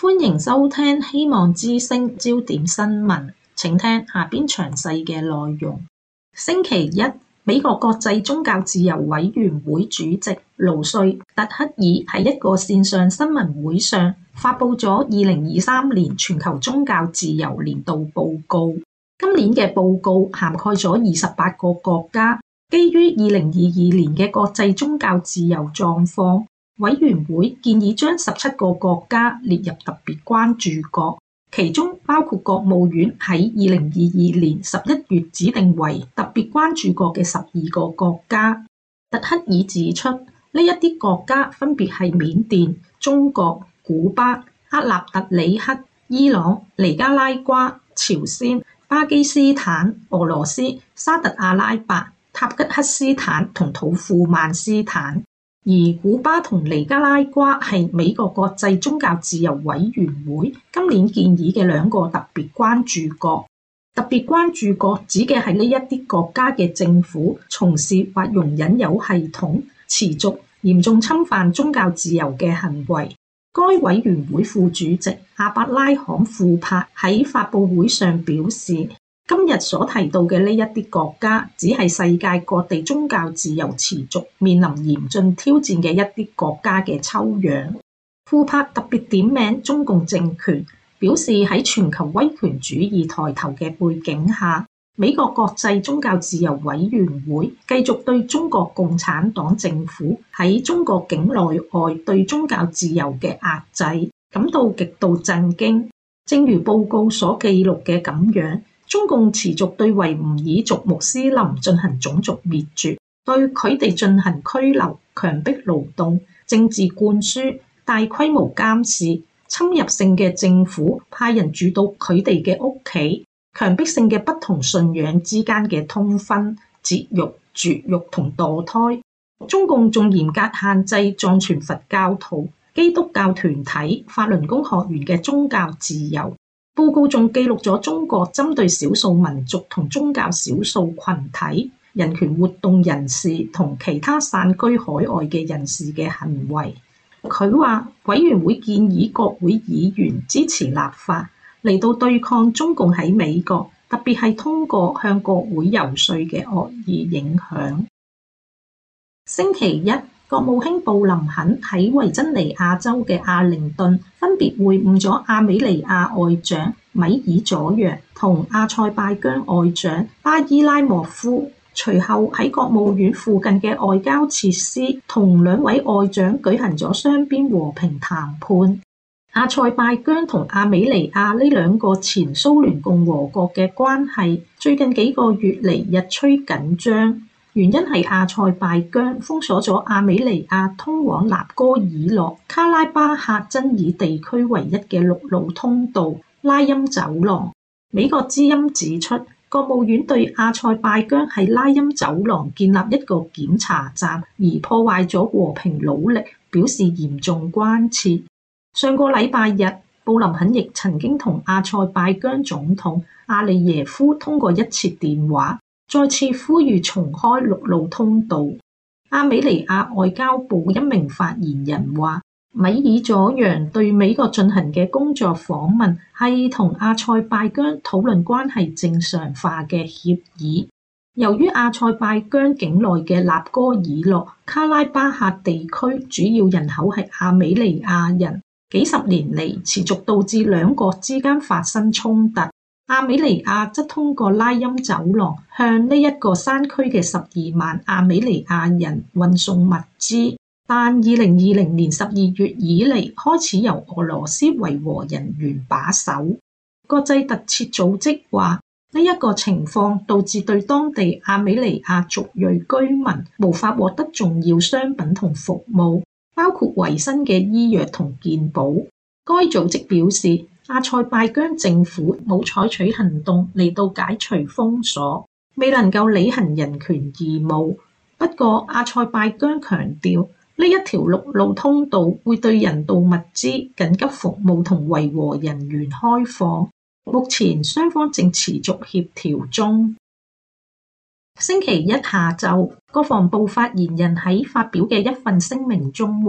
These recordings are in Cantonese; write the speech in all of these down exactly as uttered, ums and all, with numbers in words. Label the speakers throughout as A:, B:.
A: 歡迎收聽希望之聲焦點新聞，請聽下邊詳細嘅內容。星期一，美國國際宗教自由委員會主席盧瑞特克爾喺一個線上新聞會上發佈咗二零二三年全球宗教自由年度報告。今年嘅報告涵蓋咗二十八個國家，基於二零二二年嘅國際宗教自由狀況，委員會建議將十七個國家列入特別關注國，其中包括國務院喺二零二二年十一月指定為特別關注國嘅十二個國家。特克爾指出，呢一啲國家分別係緬甸、中國、古巴、厄立特里克、伊朗、尼加拉瓜、朝鮮、巴基斯坦、俄羅斯、沙特阿拉伯、塔吉克斯坦同土庫曼斯坦。而古巴同尼加拉瓜係美國國際宗教自由委員會今年建議嘅兩個特別關注國。特別關注國指嘅係呢一啲國家嘅政府從事或容忍有系統、持續、嚴重侵犯宗教自由嘅行為。該委員會副主席阿伯拉罕庫珀喺發佈會上表示，今日所提到嘅呢一啲國家，只係世界各地宗教自由持續面臨嚴峻挑戰嘅一啲國家嘅抽樣。庫珀特別點名中共政權，表示喺全球威權主義抬頭嘅背景下，美國國際宗教自由委員會繼續對中國共產黨政府喺中國境內外對宗教自由嘅壓制感到極度震驚。正如報告所記錄嘅咁樣，中共持續對維吾爾族穆斯林進行種族滅絕，對佢哋進行拘留、強迫勞動、政治灌輸、大規模監視、侵入性嘅政府派人住到佢哋嘅屋企，強迫性嘅不同信仰之間嘅通婚、節育、絕育同墮胎。中共仲嚴格限制藏傳佛教徒、基督教團體、法輪功學員嘅宗教自由。報告仲記錄咗中國針對少數民族同宗教少數群體、人權活動人士同其他散居海外嘅人士嘅行為。佢話，委員會建議國會議員支持立法，嚟到對抗中共喺美國，特別係通過向國會遊說嘅惡意影響。星期一，國務卿布林肯喺維珍尼亞州嘅阿靈頓分別會晤咗亞美尼亞外長米爾佐揚同阿塞拜疆外長巴伊拉莫夫，隨後喺國務院附近嘅外交設施同兩位外長舉行咗雙邊和平談判。阿塞拜疆同亞美尼亞呢兩個前蘇聯共和國嘅關係最近幾個月嚟日趨緊張。原因係阿塞拜疆封鎖咗亞美尼亞通往納戈爾諾卡拉巴赫爭議地區唯一嘅陸路通道拉欽走廊。美國之音指出，國務院對阿塞拜疆喺拉欽走廊建立一個檢查站而破壞咗和平努力表示嚴重關切。上個禮拜日，布林肯亦曾經同阿塞拜疆總統阿利耶夫通過一次電話，再次呼籲重開陸路通道。亞美尼亞外交部一名發言人話，米爾佐揚對美國進行嘅工作訪問係同阿塞拜疆討論關係正常化嘅協議。由於阿塞拜疆境內嘅納戈爾諾卡拉巴赫地區主要人口係亞美尼亞人，幾十年嚟持續導致兩國之間發生衝突。亞美尼亞則通過拉欽走廊向呢一個山區嘅十二萬亞美尼亞人運送物資，但二零二零年十二月以嚟開始由俄羅斯維和人員把守。國際特設組織話，呢一個情況導致對當地亞美尼亞族裔居民無法獲得重要商品同服務，包括維生嘅醫藥同健保。該組織表示，阿塞拜疆政府冇採取行動嚟到解除封鎖，未能夠履行人權義務。不過，阿塞拜疆強調呢一條陸路通道會對人道物資、緊急服務同維和人員開放。目前雙方正持續協調中。星期一下晝，國防部發言人喺發表嘅一份聲明中話，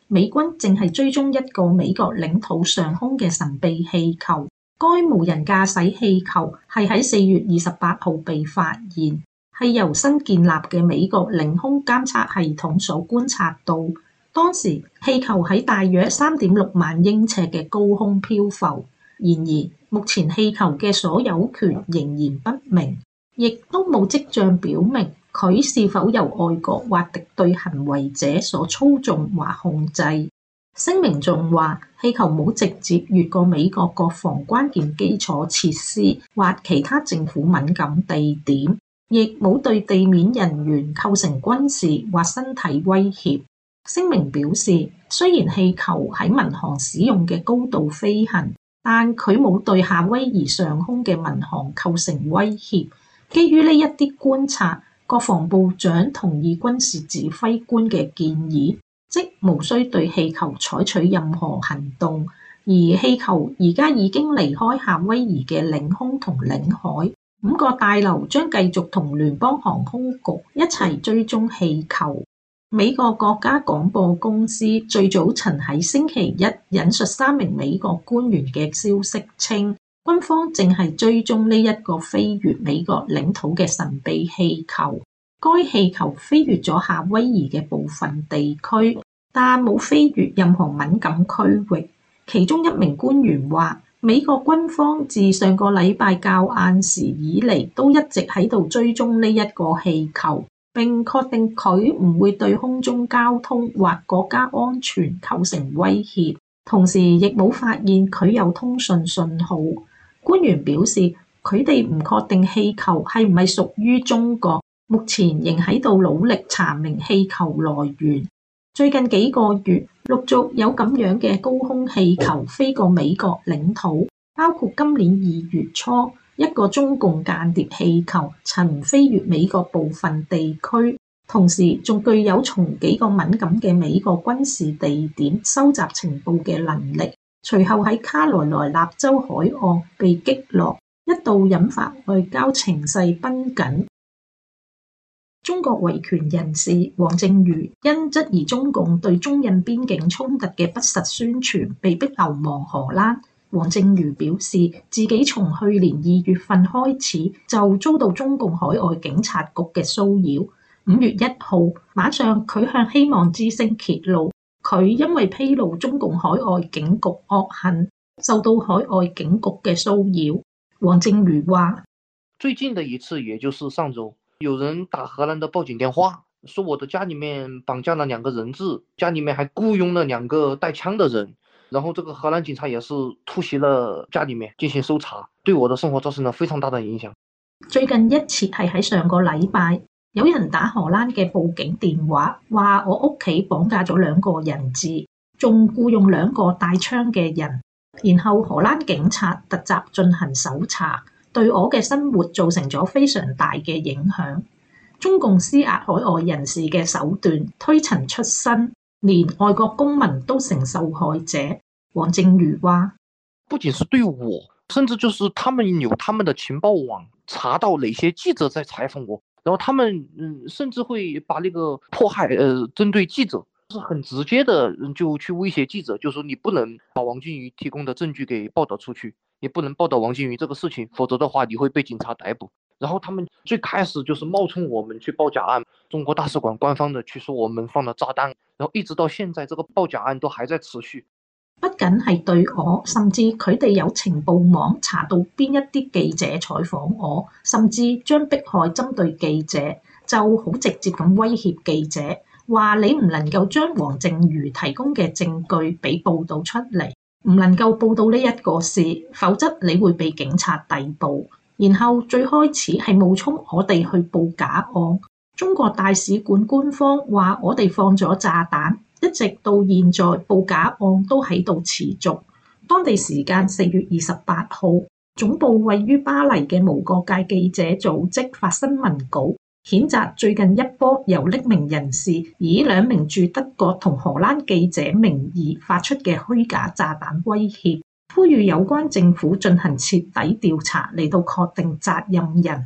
A: 美軍正係追蹤一個美國領土上空嘅神秘氣球。該無人駕駛氣球係喺四月二十八號被發現，係由新建立嘅美國領空監測系統所觀察到。當時氣球喺大約三點六萬英尺嘅高空漂浮。然而，目前氣球嘅所有權仍然不明，亦都冇跡象表明佢是否由外國或敵對行為者所操縱或控制。聲明仲話，氣球冇直接越過美國國防關鍵基礎設施或其他政府敏感地點，亦冇對地面人員構成軍事或身體威脅。聲明表示，雖然氣球喺民航使用嘅高度飛行，但佢冇對夏威夷上空嘅民航構成威脅。基於呢一啲觀察，國防部長同意軍事指揮官嘅建議，即無需對氣球採取任何行動，而氣球而家已經離開夏威夷嘅領空同領海。五個大樓將繼續同聯邦航空局一齊追蹤氣球。美國國家廣播公司最早曾喺星期一引述三名美國官員嘅消息稱，軍方正係追蹤呢一個飛越美國領土嘅神秘氣球。該氣球飛越咗夏威夷嘅部分地區，但冇飛越任何敏感區域。其中一名官員話，美國軍方自上個禮拜較晏時以嚟都一直喺度追蹤呢一個氣球，並確定佢唔會對空中交通或國家安全構成威脅，同時亦冇發現佢有通訊信號。官員表示，佢哋唔確定氣球係唔係屬於中國，目前仍喺度努力查明氣球來源。最近幾個月，陸續有咁樣嘅高空氣球飛過美國領土，包括今年二月初，一個中共間諜氣球曾飛越美國部分地區，同時仲具有從幾個敏感嘅美國軍事地點收集情報嘅能力。隨後喺卡羅來納州海岸被擊落，一度引發外交情勢繃緊。中國維權人士王靖宇因質疑中共對中印邊境衝突嘅不實宣傳，被逼流亡荷蘭。王靖宇表示，自己從去年二月份開始就遭到中共海外警察局嘅騷擾。五月一號晚上，佢向希望之聲揭露，佢因為披露中共海外警局惡行，受到海外警局嘅騷擾。王靖宇話：
B: 最近的一次，也就是上周，有人打荷蘭的報警電話，說我的家裡面綁架了兩個人質，家裡面還僱傭了兩個帶槍的人。然後這個荷蘭警察也是突襲了家裡面進行搜查，對我的生活造成了非常大的影響。
A: 最近一次係喺上個禮拜，有人打荷蘭嘅報警電話，話我屋企綁架咗兩個人質，仲僱用兩個帶槍嘅人。然後荷蘭警察突襲進行搜查，對我嘅生活造成咗非常大嘅影響。中共施壓海外人士嘅手段推陳出新，連外國公民都成受害者。王靖宇話：
B: 不僅是對我，甚至就是他們有他們的情報網，查到哪些記者在採訪我，然後他們嗯甚至會把那個迫害呃針對記者，是很直接的就去威脅記者，就是說你不能把王靖宇提供的證據給報道出去，你不能報道王靖宇這個事情，否則的話你會被警察逮捕。然後他們最開始就是冒充我們去報假案，中國大使館官方的去說我們放了炸彈，然後一直到現在這個報假案都還在持續。
A: 不僅係對我，甚至佢哋有情報網查到邊一啲記者採訪我，甚至將迫害針對記者，就好直接咁威脅記者，話你唔能夠將王靖宇提供嘅證據俾報導出嚟，唔能夠報導呢一個事，否則你會被警察逮捕。然後最開始係冒充我哋去報假案，中國大使館官方話我哋放咗炸彈。一直到現在，報假案都喺度持續。當地時間四月二十八號，總部位於巴黎嘅無國界記者組織發新聞稿，譴責最近一波由匿名人士以兩名駐德國同荷蘭記者名義發出嘅虛假炸彈威脅，呼籲有關政府進行徹底調查嚟到確定責任人。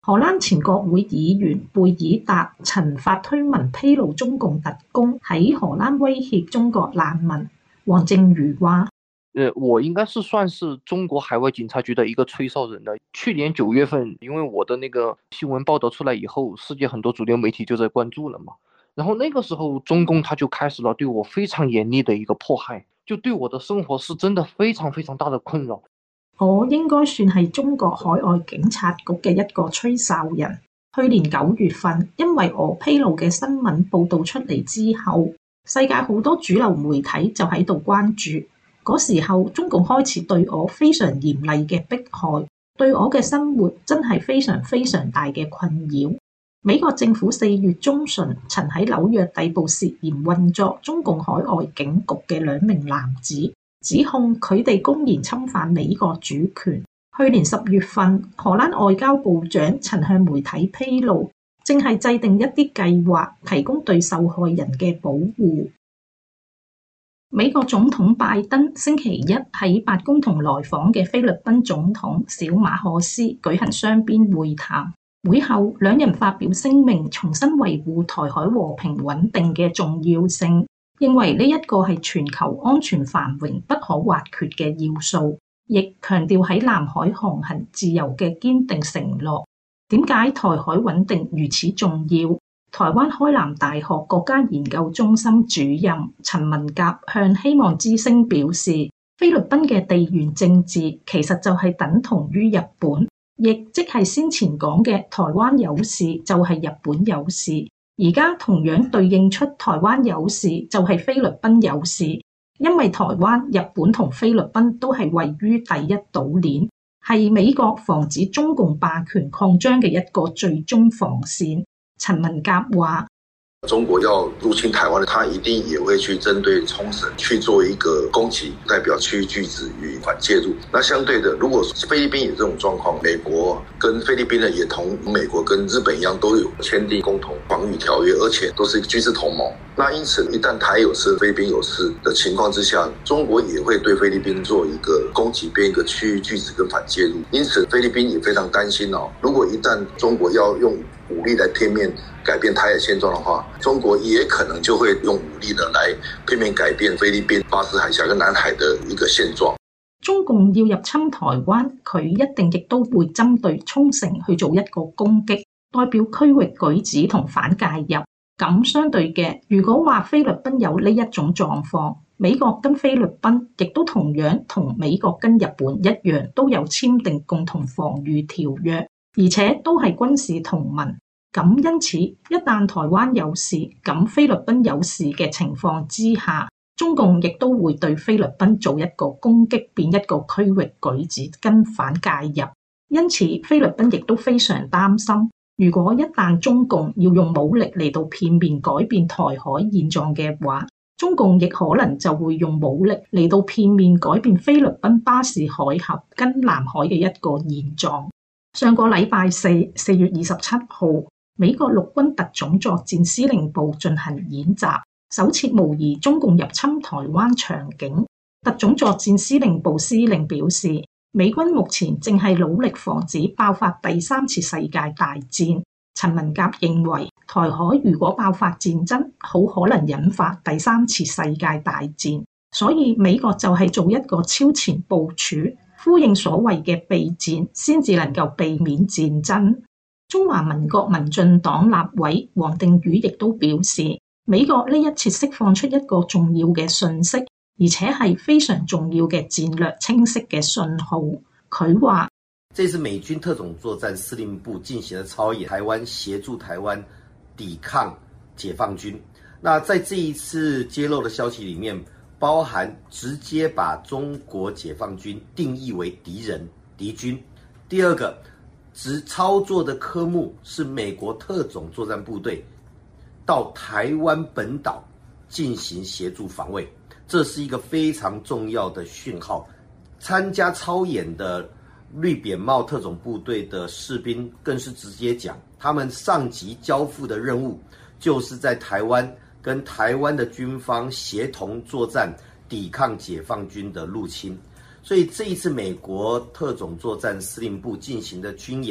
A: 荷蘭前國會議員貝爾達曾發推文披露中共特工喺荷蘭威脅中國難民。王正如話：
B: 呃，我應該是算是中國海外警察局的一個吹哨人的。去年九月份，因為我的那個新聞報道出來以後，世界很多主流媒體就在關注了嘛。然後那個時候，中共他就開始了對我非常嚴厲的一個迫害，就對我的生活是真的非常非常大的困擾。
A: 我應該算係中國海外警察局嘅一個吹哨人。去年九月份，因為我披露嘅新聞報道出嚟之後，世界好多主流媒體就喺度關注。嗰時候，中共開始對我非常嚴厲嘅迫害，對我嘅生活真係非常非常大嘅困擾。美國政府四月中旬曾喺紐約逮捕涉嫌運作中共海外警局嘅兩名男子，指控佢哋公然侵犯美國主權。去年十月份，荷蘭外交部長曾向媒體披露，正係制定一啲計劃，提供對受害人嘅保護。美國總統拜登星期一喺白宮同來訪嘅菲律賓總統小馬可斯舉行雙邊會談，會後兩人發表聲明，重新維護台海和平穩定嘅重要性，認為呢一個係全球安全繁榮不可或缺嘅要素，亦強調喺南海航行自由嘅堅定承諾。點解台海穩定如此重要？台灣開南大學國家研究中心主任陳文甲向希望之聲表示，菲律賓嘅地緣政治其實就係等同於日本，亦即係先前講嘅台灣有事就係日本有事，而家同樣對應出台灣有事就係菲律賓有事，因為台灣、日本同菲律賓都係位於第一島鏈，係美國防止中共霸權擴張嘅一個最終防線。陳文甲話：
C: 中國要入侵台灣，他一定也會去針對沖繩去做一個攻擊，代表區域拒止與反介入。那相對的，如果菲律賓有這種狀況，美國跟菲律賓呢也同美國跟日本一樣，都有簽訂共同防禦條約，而且都是軍事同盟。那因此，一旦台有事、菲律賓有事的情況之下，中國也會對菲律賓做一個攻擊，變一個區域拒止跟反介入。因此，菲律賓也非常擔心哦，如果一旦中國要用武力來片面改變台海現狀的話，中國也可能就會用武力的來片面改變菲律賓、巴士海峽跟南海的一個現狀。
A: 中共要入侵台灣，佢一定亦都會針對沖繩去做一個攻擊，代表區域舉止同反介入。咁相對嘅，如果話菲律賓有呢一種狀況，美國跟菲律賓亦都同樣同美國跟日本一樣，都有簽訂共同防禦條約，而且都係軍事同盟。咁因此，一旦台灣有事，咁菲律賓有事嘅情況之下，中共亦都會對菲律賓做一個攻擊，變一個區域舉止跟反介入。因此，菲律賓亦都非常擔心，如果一旦中共要用武力嚟到片面改變台海現狀嘅話，中共亦可能就會用武力嚟到片面改變菲律賓巴士海峽跟南海嘅一個現狀。上個禮拜四，四月二十七號，美國陸軍特種作戰司令部進行演習，首次模擬中共入侵台灣場景。特種作戰司令部司令表示，美軍目前正係努力防止爆發第三次世界大戰。陳文甲認為，台海如果爆發戰爭，好可能引發第三次世界大戰，所以美國就係做一個超前部署，呼應所謂嘅備戰，先至能夠避免戰爭。中華民國民進黨立委王定宇亦都表示，美國呢一次釋放出一個重要嘅訊息，而且係非常重要嘅戰略清晰嘅信號。佢話：
D: 這次美軍特種作戰司令部進行了操演，台灣協助台灣抵抗解放軍。那在這一次揭露的消息裡面，包含直接把中國解放軍定義為敵人、敵軍。第二個，只操作的科目是美國特種作戰部隊到台灣本島進行協助防衛，這是一個非常重要的訊號。參加操演的綠扁帽特種部隊的士兵更是直接講，他們上級交付的任務就是在台灣跟台灣的軍方協同作戰，抵抗解放軍的入侵。所以這一次美國特種作戰司令部進行的軍演，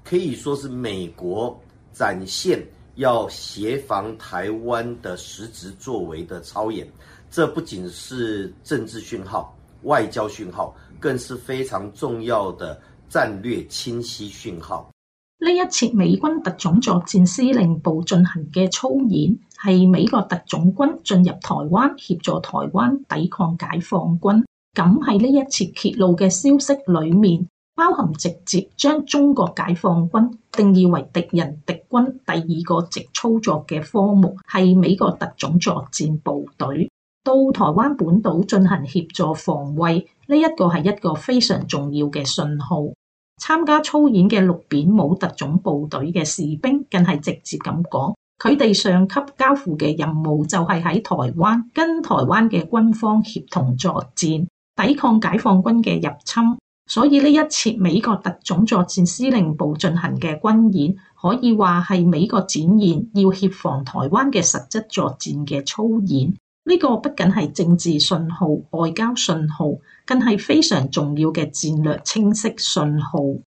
D: 可以说是美国展现要协防台湾的实质作为的操演。这不仅是政治讯号、外交讯号，更是非常重要的戰略清晰訊號。
A: 呢一次美軍特種作戰司令部進行嘅操演，係美國特種軍進入台灣協助台灣抵抗解放軍。咁喺呢一次揭露嘅消息裡面，包含直接將中國解放軍定義為敵人敵軍第二個直操作嘅科目，係美國特種作戰部隊到台灣本島進行協助防衛，呢一個係一個非常重要嘅信號。參加操演嘅綠扁帽特種部隊嘅士兵更係直接咁講，佢哋上級交付嘅任務就係喺台灣跟台灣嘅軍方協同作戰，抵抗解放軍嘅入侵。所以呢一次美國特種作戰司令部進行嘅軍演，可以話係美國展現要協防台灣嘅實質作戰嘅操演。呢個不僅係政治信號、外交信號，更係非常重要嘅戰略清晰信號。